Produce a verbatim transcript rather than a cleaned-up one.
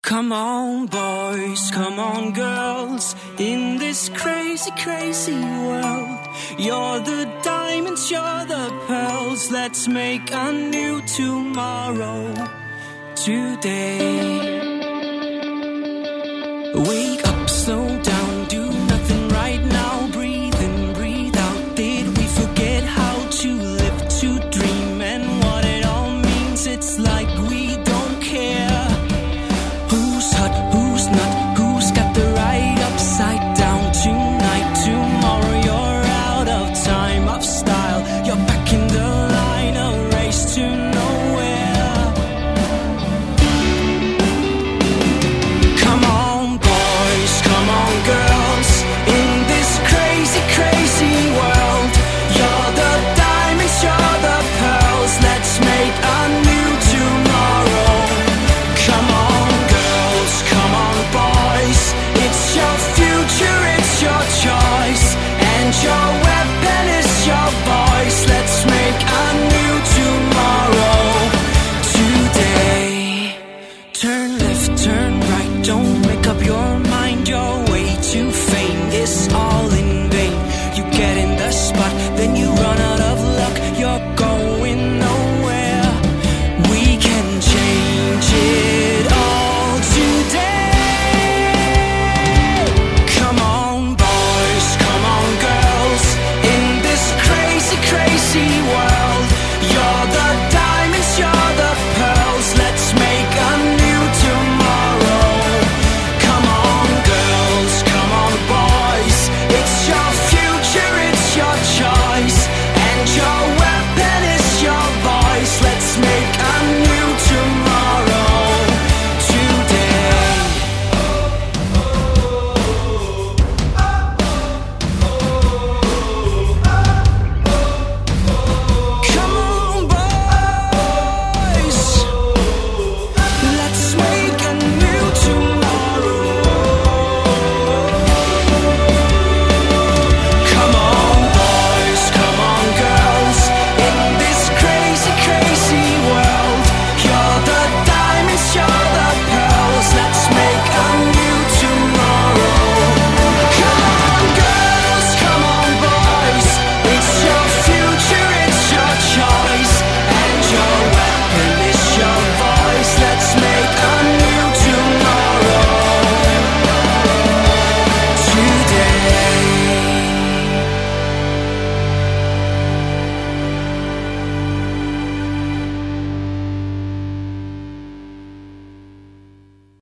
Come on, boys, come on, girls, in this crazy, crazy world. You're the diamonds, you're the pearls. Let's make a new tomorrow today. Wake up, slow down, do nothing right now. Breathe in, breathe out. Did we forget how to live, to dream, and what it all means? It's like we don't care. Who's hot, who's not, who's got the right upside down? Tonight, tomorrow, you're out of time, of style. You're back in the line, a race to nowhere. Come on, boys, come on, girls, in this crazy, crazy world. You're the diamonds, you're the pearls. Let's make a new tomorrow. Come on, girls, come on, boys. It's your future, it's your choice, and your weapon is your voice. Let's make a new tomorrow today. Turn left, turn right, don't